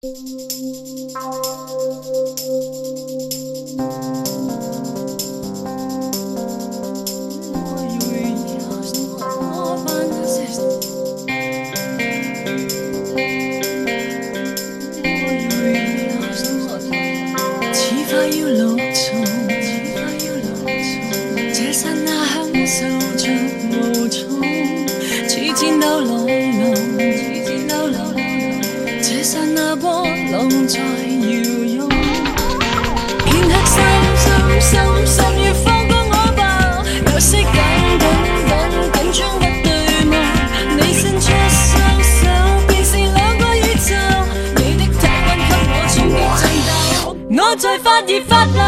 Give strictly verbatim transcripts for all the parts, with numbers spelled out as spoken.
我在發熱發亮，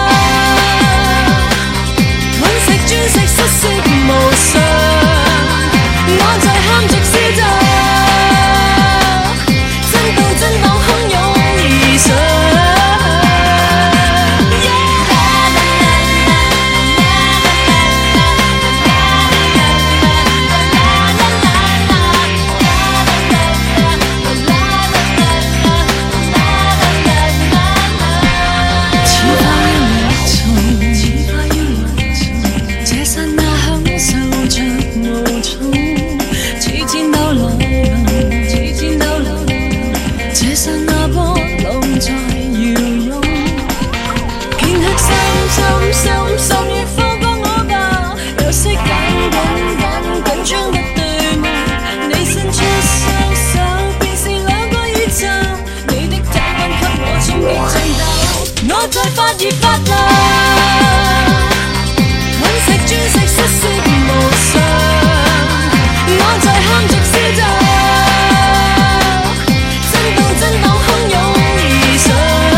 揾食專食失色無常，我在喊着笑着，真到真我洶湧而上。我在發熱發亮，揾食專食失色無常，我在喊着笑着，真到真我洶湧而上。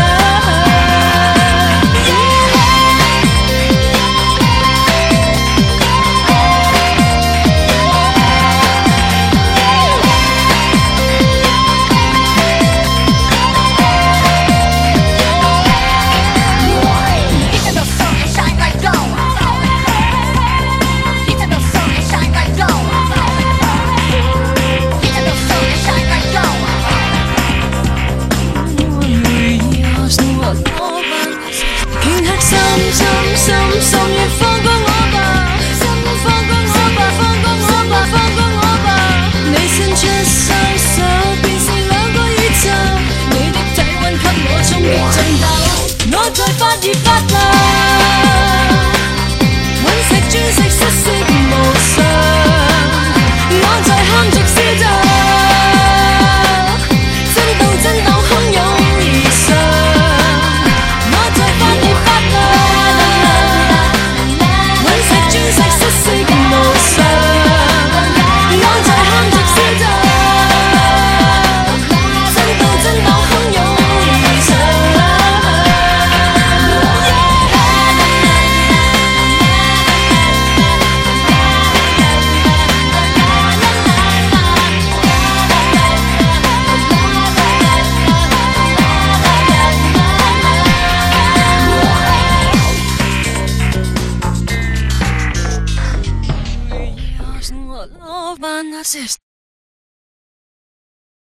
我在發熱發亮，揾食專食失色無常，我在喊着笑着，真到真我洶湧而上。我在發熱發亮，揾食專食失色無常，我在喊着笑着，真到真我洶湧而上。Love and assist.